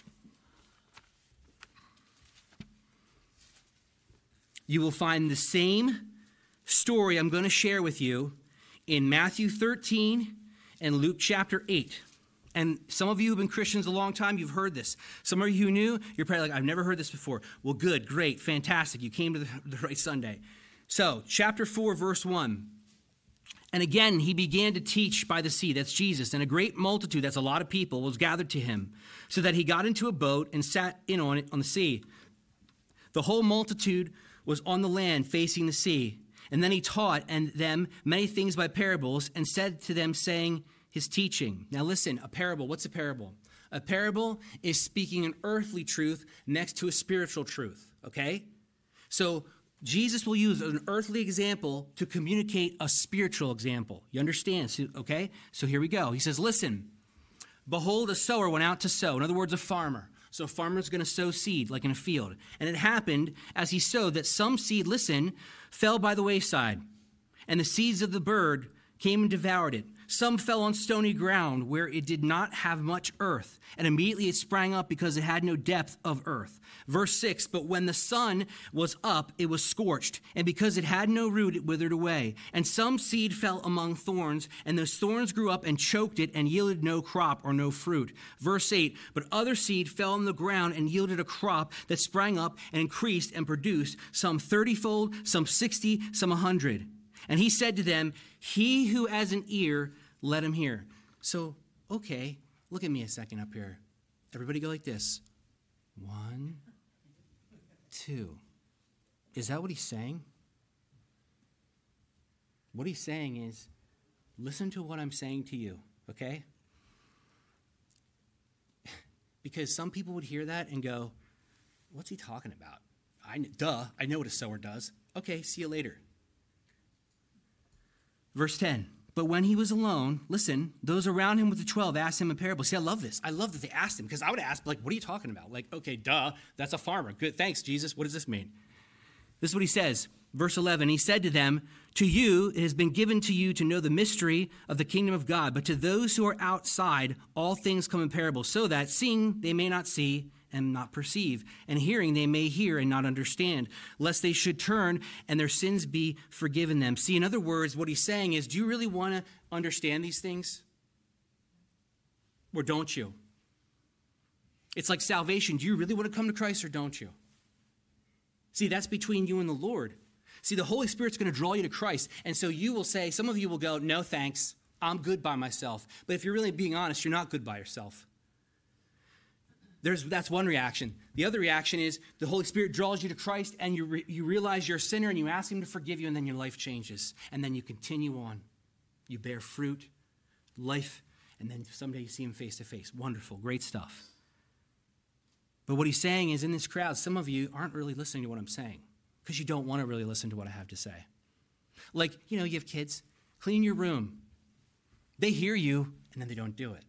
You will find the same story I'm going to share with you in Matthew 13 and Luke chapter 8. And some of you who have been Christians a long time, you've heard this. Some of you who knew, you're probably like, I've never heard this before. Well, good, great, fantastic. You came to the right Sunday. So, chapter 4, verse 1. And again, he began to teach by the sea, that's Jesus, and a great multitude, that's a lot of people, was gathered to him, so that he got into a boat and sat in on it on the sea. The whole multitude was on the land facing the sea. And then he taught them many things by parables and said to them, saying his teaching. Now listen, a parable, what's a parable? A parable is speaking an earthly truth next to a spiritual truth, okay? So Jesus will use an earthly example to communicate a spiritual example. You understand, okay? So here we go. He says, listen, behold, a sower went out to sow. In other words, a farmer. So a farmer's going to sow seed like in a field. And it happened as he sowed that some seed, listen, fell by the wayside. And the seeds of the bird came and devoured it. Some fell on stony ground where it did not have much earth, and immediately it sprang up because it had no depth of earth. Verse 6, but when the sun was up, it was scorched, and because it had no root, it withered away. And some seed fell among thorns, and those thorns grew up and choked it and yielded no crop or no fruit. Verse 8, but other seed fell on the ground and yielded a crop that sprang up and increased and produced, some 30-fold, some 60, some 100. And he said to them, he who has an ear, let him hear. So, okay, look at me a second up here. Everybody go like this. 1, 2. Is that what he's saying? What he's saying is, listen to what I'm saying to you, okay? Because some people would hear that and go, what's he talking about? I know what a sower does. Okay, see you later. Verse 10, but when he was alone, listen, those around him with the 12 asked him a parable. See, I love this. I love that they asked him, because I would ask, like, what are you talking about? Like, okay, duh, that's a farmer. Good, thanks, Jesus. What does this mean? This is what he says. Verse 11, he said to them, to you it has been given to you to know the mystery of the kingdom of God, but to those who are outside, all things come in parables, so that seeing they may not see and not perceive, and hearing they may hear and not understand, lest they should turn and their sins be forgiven them. See, in other words, what he's saying is, do you really want to understand these things? Or don't you? It's like salvation. Do you really want to come to Christ or don't you? See, that's between you and the Lord. See, the Holy Spirit's going to draw you to Christ, and so you will say, some of you will go, no thanks, I'm good by myself. But if you're really being honest, you're not good by yourself. That's one reaction. The other reaction is the Holy Spirit draws you to Christ, and you realize you're a sinner, and you ask him to forgive you, and then your life changes. And then you continue on. You bear fruit, life, and then someday you see him face to face. Wonderful, great stuff. But what he's saying is, in this crowd, some of you aren't really listening to what I'm saying because you don't want to really listen to what I have to say. Like, you have kids. Clean your room. They hear you, and then they don't do it.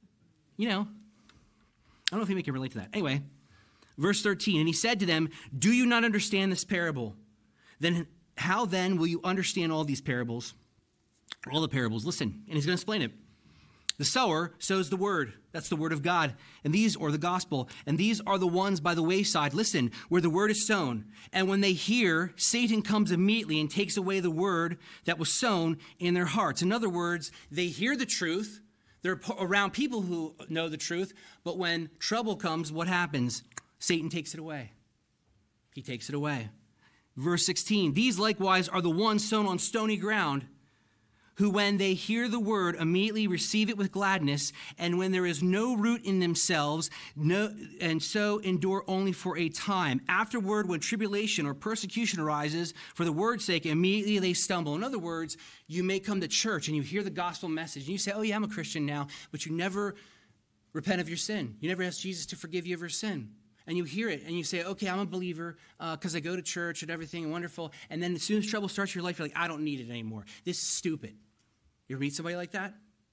I don't know if you can relate to that. Anyway, verse 13, and he said to them, do you not understand this parable? Then how then will you understand all these parables? All the parables. Listen, and he's going to explain it. The sower sows the word. That's the word of God. And these are the gospel. And these are the ones by the wayside. Listen, where the word is sown. And when they hear, Satan comes immediately and takes away the word that was sown in their hearts. In other words, they hear the truth. They're around people who know the truth, but when trouble comes, what happens? Satan takes it away. He takes it away. Verse 16, these likewise are the ones sown on stony ground, who when they hear the word immediately receive it with gladness, and when there is no root in themselves, and so endure only for a time. Afterward, when tribulation or persecution arises for the word's sake, immediately they stumble. In other words, you may come to church and you hear the gospel message, and you say, oh yeah, I'm a Christian now, but you never repent of your sin. You never ask Jesus to forgive you of your sin. And you hear it, and you say, okay, I'm a believer because I go to church and everything, wonderful. And then as soon as trouble starts in your life, you're like, I don't need it anymore. This is stupid. You ever meet somebody like that?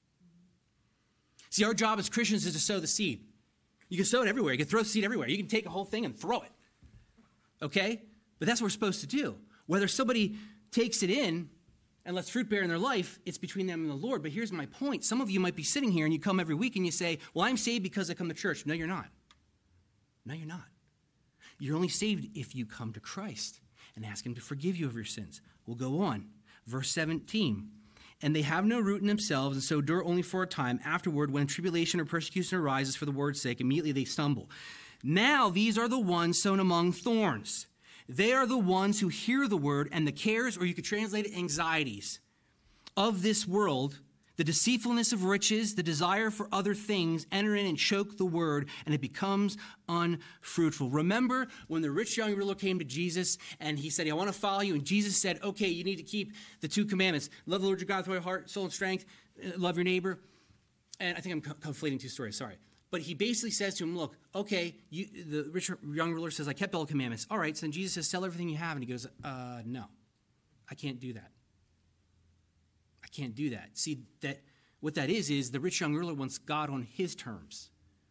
See, our job as Christians is to sow the seed. You can sow it everywhere. You can throw the seed everywhere. You can take a whole thing and throw it. Okay? But that's what we're supposed to do. Whether somebody takes it in and lets fruit bear in their life, it's between them and the Lord. But here's my point. Some of you might be sitting here and you come every week and you say, well, I'm saved because I come to church. No, you're not. No, you're not. You're only saved if you come to Christ and ask him to forgive you of your sins. We'll go on. Verse 17. And they have no root in themselves, and so endure only for a time. Afterward, when tribulation or persecution arises for the word's sake, immediately they stumble. Now these are the ones sown among thorns. They are the ones who hear the word, and the cares, or you could translate it, anxieties of this world, the deceitfulness of riches, the desire for other things, enter in and choke the word, and it becomes unfruitful. Remember when the rich young ruler came to Jesus, and he said, I want to follow you. And Jesus said, okay, you need to keep the 2 commandments. Love the Lord your God with all your heart, soul, and strength. Love your neighbor. And I think I'm conflating 2 stories, sorry. But he basically says to him, look, okay, the rich young ruler says, I kept all the commandments. All right, so then Jesus says, sell everything you have. And he goes, no, I can't do that. I can't do that. See, that what that is the rich young ruler wants God on his terms.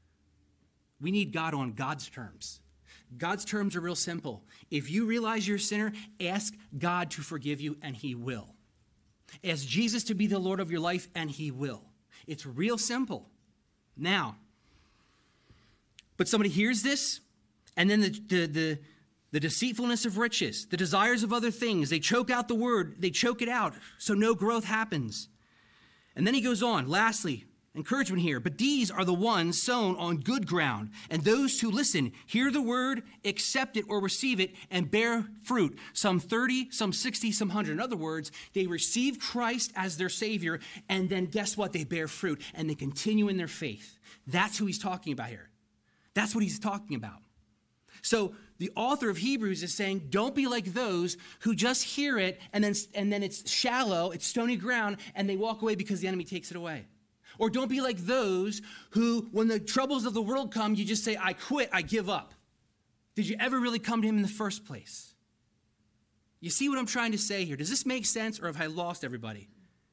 We need God on God's terms. God's terms are real simple. If you realize you're a sinner, ask God to forgive you, and he will. Ask Jesus to be the Lord of your life, and he will. It's real simple. Now, but somebody hears this, and then the deceitfulness of riches, the desires of other things, they choke out the word, they choke it out, so no growth happens. And then he goes on, lastly, encouragement here, but these are the ones sown on good ground, and those who listen, hear the word, accept it or receive it, and bear fruit, some 30, some 60, some 100. In other words, they receive Christ as their Savior, and then guess what? They bear fruit, and they continue in their faith. That's who he's talking about here. That's what he's talking about. So the author of Hebrews is saying, don't be like those who just hear it, and then it's shallow, it's stony ground, and they walk away because the enemy takes it away. Or don't be like those who, when the troubles of the world come, you just say, I quit, I give up. Did you ever really come to him in the first place? You see what I'm trying to say here? Does this make sense, or have I lost everybody?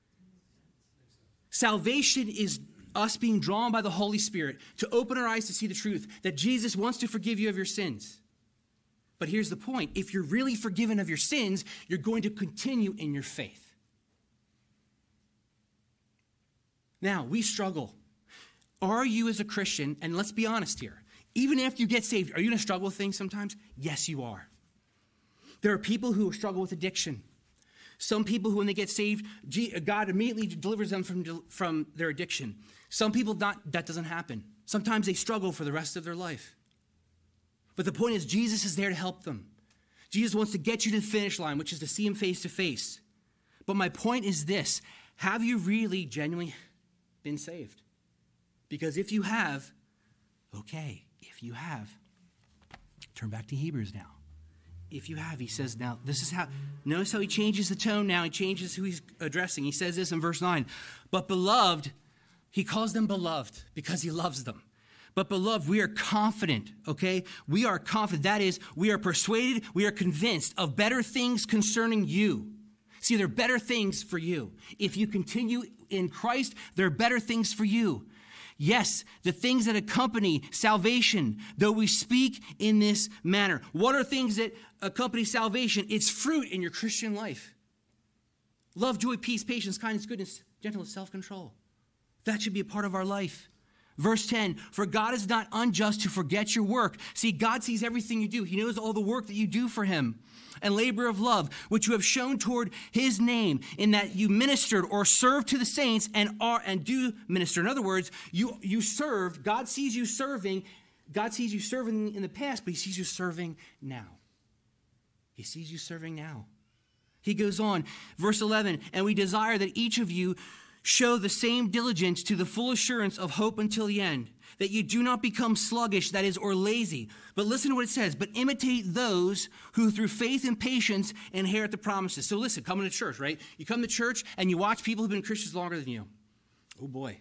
Salvation is us being drawn by the Holy Spirit to open our eyes to see the truth, that Jesus wants to forgive you of your sins. But here's the point. If you're really forgiven of your sins, you're going to continue in your faith. Now, we struggle. Are you as a Christian, and let's be honest here, even after you get saved, are you going to struggle with things sometimes? Yes, you are. There are people who struggle with addiction. Some people who, when they get saved, God immediately delivers them from their addiction. Some people, that doesn't happen. Sometimes they struggle for the rest of their life. But the point is, Jesus is there to help them. Jesus wants to get you to the finish line, which is to see him face to face. But my point is this: have you really genuinely been saved? Because if you have, okay, if you have, turn back to Hebrews now. If you have, he says, now, this is how, notice how he changes the tone now. He changes who he's addressing. He says this in verse 9. But beloved, he calls them beloved because he loves them. But beloved, we are confident, okay? We are confident. That is, we are persuaded, we are convinced of better things concerning you. See, there are better things for you. If you continue in Christ, there are better things for you. Yes, the things that accompany salvation, though we speak in this manner. What are things that accompany salvation? It's fruit in your Christian life. Love, joy, peace, patience, kindness, goodness, gentleness, self-control. That should be a part of our life. Verse 10, for God is not unjust to forget your work. See, God sees everything you do. He knows all the work that you do for him. And labor of love, which you have shown toward his name, in that you ministered or served to the saints and do minister. In other words, you served. God sees you serving. God sees you serving in the past, but he sees you serving now. He sees you serving now. He goes on, verse 11, and we desire that each of you show the same diligence to the full assurance of hope until the end, that you do not become sluggish, that is, or lazy. But listen to what it says, but imitate those who through faith and patience inherit the promises. So listen, coming to church, right? You come to church and you watch people who've been Christians longer than you. Oh boy.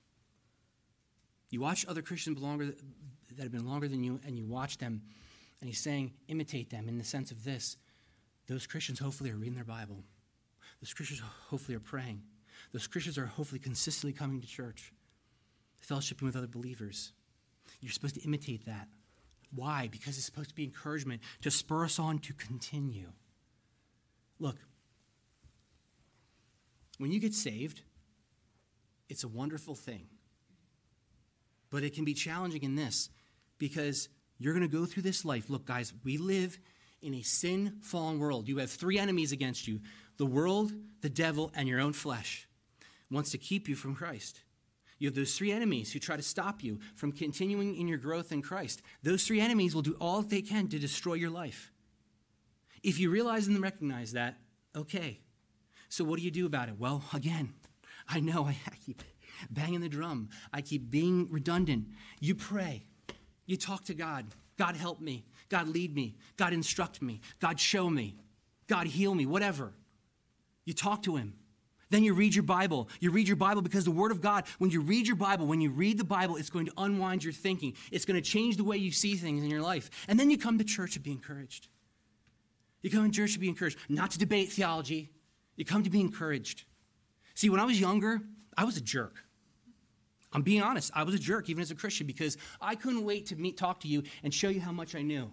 You watch other Christians that have been longer than you, and you watch them, and he's saying, imitate them in the sense of this. Those Christians hopefully are reading their Bible. Those Christians hopefully are praying. Those Christians are hopefully consistently coming to church, fellowshipping with other believers. You're supposed to imitate that. Why? Because it's supposed to be encouragement to spur us on to continue. Look, when you get saved, it's a wonderful thing. But it can be challenging in this, because you're going to go through this life. Look, guys, we live in a sin-fallen world. You have three enemies against you: the world, the devil, and your own flesh. Wants to keep you from Christ. You have those three enemies who try to stop you from continuing in your growth in Christ. Those three enemies will do all they can to destroy your life. If you realize and recognize that, okay. So what do you do about it? Well, again, I know I keep banging the drum. I keep being redundant. You pray. You talk to God. God, help me. God, lead me. God, instruct me. God, show me. God, heal me. Whatever. You talk to him. Then you read your Bible. You read your Bible because the Word of God, when you read your Bible, when you read the Bible, it's going to unwind your thinking. It's going to change the way you see things in your life. And then you come to church to be encouraged. You come to church to be encouraged, not to debate theology. You come to be encouraged. See, when I was younger, I was a jerk. I'm being honest. I was a jerk, even as a Christian, because I couldn't wait to talk to you and show you how much I knew.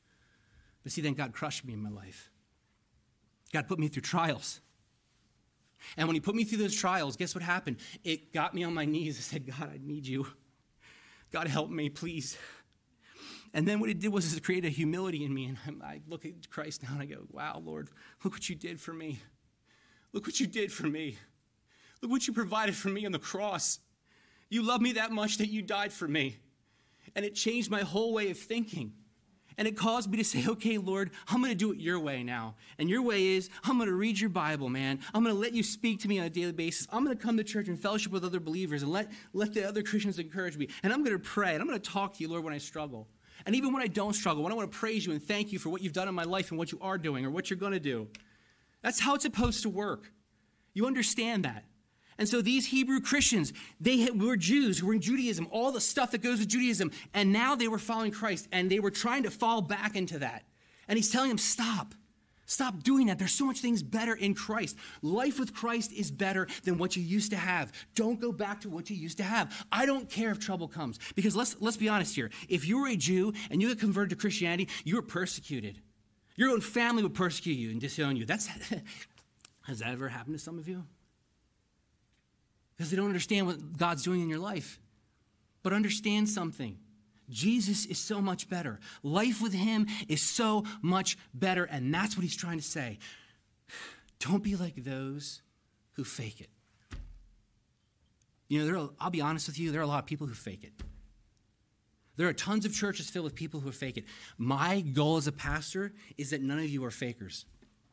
But see, then God crushed me in my life. God put me through trials. And when he put me through those trials, guess what happened? It got me on my knees. I said, God, I need you. God, help me, please. And then what it did was it created a humility in me. And I look at Christ now and I go, wow, Lord, look what you did for me. Look what you did for me. Look what you provided for me on the cross. You love me that much that you died for me. And it changed my whole way of thinking. And it caused me to say, okay, Lord, I'm going to do it your way now. And your way is, I'm going to read your Bible, man. I'm going to let you speak to me on a daily basis. I'm going to come to church and fellowship with other believers and let the other Christians encourage me. And I'm going to pray. And I'm going to talk to you, Lord, when I struggle. And even when I don't struggle, when I want to praise you and thank you for what you've done in my life and what you are doing or what you're going to do. That's how it's supposed to work. You understand that. And so these Hebrew Christians, they were Jews who were in Judaism, all the stuff that goes with Judaism, and now they were following Christ, and they were trying to fall back into that. And he's telling them, stop. Stop doing that. There's so much things better in Christ. Life with Christ is better than what you used to have. Don't go back to what you used to have. I don't care if trouble comes. Because let's be honest here. If you were a Jew and you got converted to Christianity, you were persecuted. Your own family would persecute you and disown you. Has that ever happened to some of you? Because they don't understand what God's doing in your life. But understand something. Jesus is so much better. Life with him is so much better. And that's what he's trying to say. Don't be like those who fake it. You know, I'll be honest with you, there are a lot of people who fake it. There are tons of churches filled with people who fake it. My goal as a pastor is that none of you are fakers.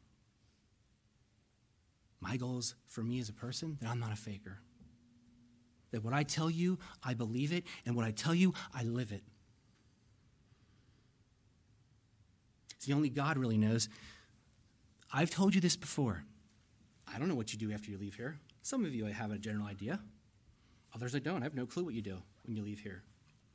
My goal is for me as a person that I'm not a faker. That what I tell you, I believe it, and what I tell you, I live it. It's the only God really knows. I've told you this before. I don't know what you do after you leave here. Some of you I have a general idea. Others I don't. I have no clue what you do when you leave here.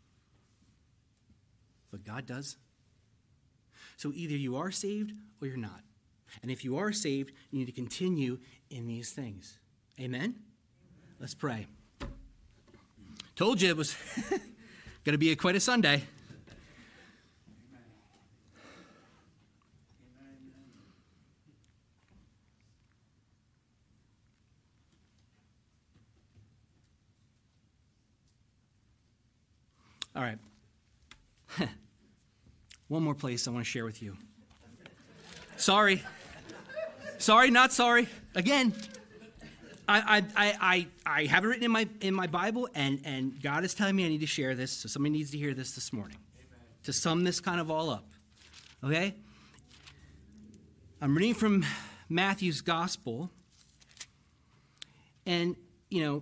But God does. So either you are saved or you're not. And if you are saved, you need to continue in these things. Amen? Let's pray. Told you it was going to be quite a Sunday. All right. One more place I want to share with you. Sorry. Sorry, not sorry. Again. I have it written in my Bible, and God is telling me I need to share this, so somebody needs to hear this morning. Amen. To sum this kind of all up. Okay? I'm reading from Matthew's Gospel, and, you know,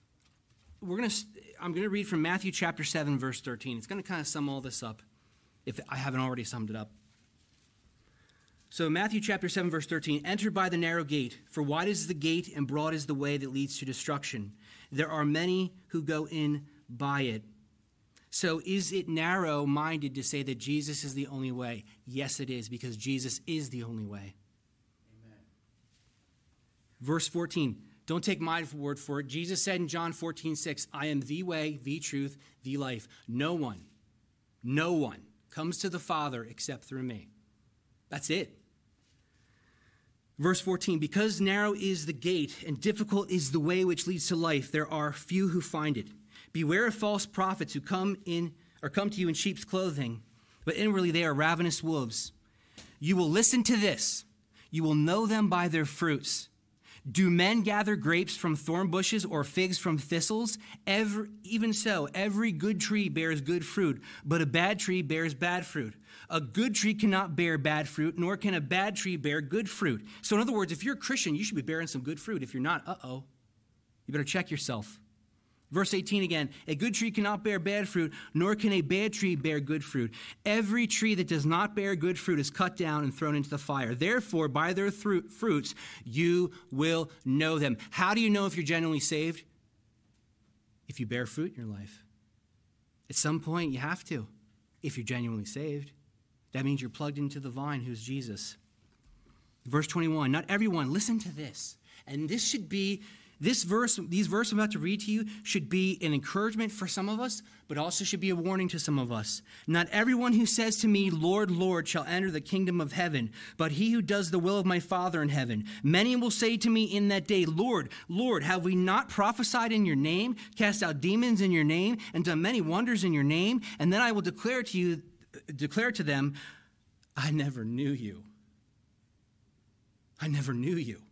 I'm going to read from Matthew chapter 7, verse 13. It's going to kind of sum all this up, if I haven't already summed it up. So Matthew chapter 7, verse 13, enter by the narrow gate, for wide is the gate and broad is the way that leads to destruction. There are many who go in by it. So is it narrow-minded to say that Jesus is the only way? Yes, it is, because Jesus is the only way. Amen. Verse 14, don't take my word for it. Jesus said in John 14:6, I am the way, the truth, the life. No one comes to the Father except through me. That's it. Verse 14, because narrow is the gate and difficult is the way which leads to life, there are few who find it. Beware of false prophets who come to you in sheep's clothing, but inwardly they are ravenous wolves. You will listen to this. You will know them by their fruits. Do men gather grapes from thorn bushes or figs from thistles? Even so, every good tree bears good fruit, but a bad tree bears bad fruit. A good tree cannot bear bad fruit, nor can a bad tree bear good fruit. So in other words, if you're a Christian, you should be bearing some good fruit. If you're not, you better check yourself. Verse 18 again, a good tree cannot bear bad fruit, nor can a bad tree bear good fruit. Every tree that does not bear good fruit is cut down and thrown into the fire. Therefore, by their fruits, you will know them. How do you know if you're genuinely saved? If you bear fruit in your life. At some point, you have to, if you're genuinely saved. That means you're plugged into the vine, who's Jesus. Verse 21, not everyone, listen to this. And this should be these verses I'm about to read to you should be an encouragement for some of us, but also should be a warning to some of us. Not everyone who says to me, Lord, Lord, shall enter the kingdom of heaven, but he who does the will of my Father in heaven. Many will say to me in that day, Lord, Lord, have we not prophesied in your name, cast out demons in your name, and done many wonders in your name? And then I will declare to them, I never knew you. I never knew you.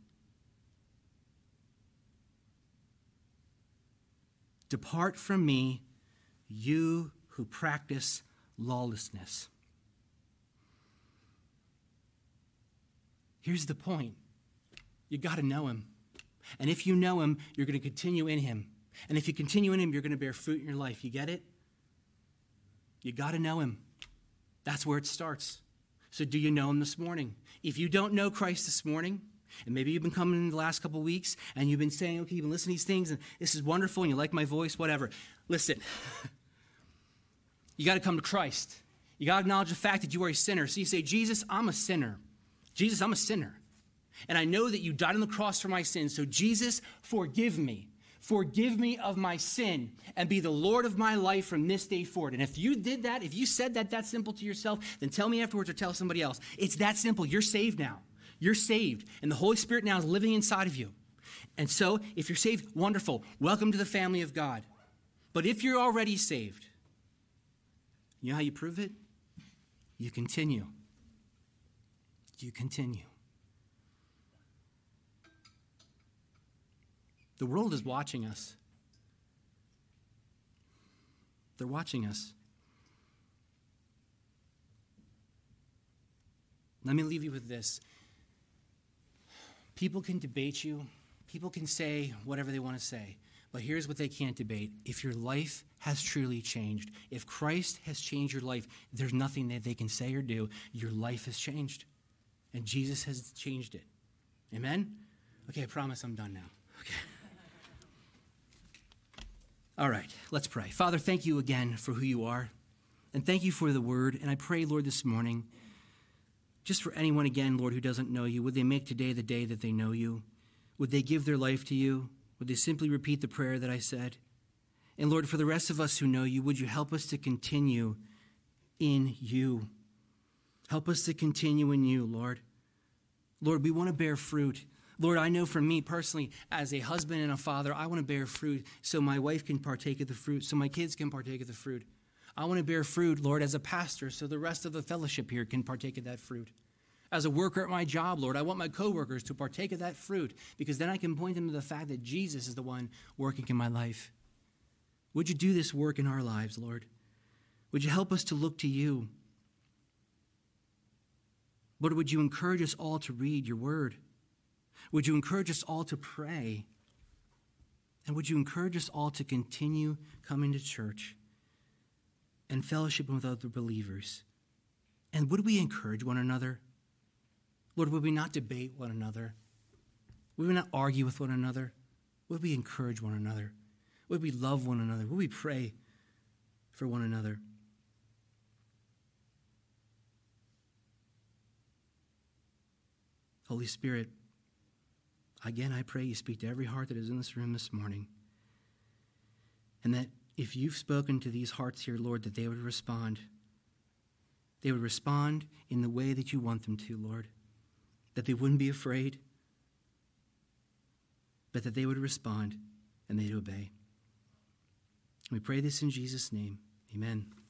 Depart from me, you who practice lawlessness. Here's the point. You got to know him. And if you know him, you're going to continue in him. And if you continue in him, you're going to bear fruit in your life. You get it? You got to know him. That's where it starts. So do you know him this morning? If you don't know Christ this morning, and maybe you've been coming in the last couple of weeks, and you've been saying, okay, you've been listening to these things, and this is wonderful, and you like my voice, whatever. Listen, you got to come to Christ. You got to acknowledge the fact that you are a sinner. So you say, Jesus, I'm a sinner. Jesus, I'm a sinner. And I know that you died on the cross for my sins. So Jesus, forgive me. Forgive me of my sin and be the Lord of my life from this day forward. And if you did that, if you said that simple to yourself, then tell me afterwards or tell somebody else. It's that simple. You're saved now. You're saved. And the Holy Spirit now is living inside of you. And so if you're saved, wonderful. Welcome to the family of God. But if you're already saved, you know how you prove it? You continue. You continue. The world is watching us. They're watching us. Let me leave you with this. People can debate you. People can say whatever they want to say. But here's what they can't debate. If your life has truly changed, if Christ has changed your life, there's nothing that they can say or do. Your life has changed. And Jesus has changed it. Amen? Okay, I promise I'm done now. Okay. All right, let's pray. Father, thank you again for who you are. And thank you for the word. And I pray, Lord, this morning, just for anyone again, Lord, who doesn't know you, would they make today the day that they know you? Would they give their life to you? Would they simply repeat the prayer that I said? And Lord, for the rest of us who know you, would you help us to continue in you? Help us to continue in you, Lord. Lord, we want to bear fruit. Lord, I know for me personally, as a husband and a father, I want to bear fruit so my wife can partake of the fruit, so my kids can partake of the fruit. I want to bear fruit, Lord, as a pastor, so the rest of the fellowship here can partake of that fruit. As a worker at my job, Lord, I want my coworkers to partake of that fruit, because then I can point them to the fact that Jesus is the one working in my life. Would you do this work in our lives, Lord? Would you help us to look to you? Lord, would you encourage us all to read your word? Would you encourage us all to pray? And would you encourage us all to continue coming to church and fellowship with other believers? And would we encourage one another? Lord, would we not debate one another? Would we not argue with one another? Would we encourage one another? Would we love one another? Would we pray for one another? Holy Spirit, again, I pray you speak to every heart that is in this room this morning. And that if you've spoken to these hearts here, Lord, that they would respond. They would respond in the way that you want them to, Lord. That they wouldn't be afraid, but that they would respond and they'd obey. We pray this in Jesus' name. Amen.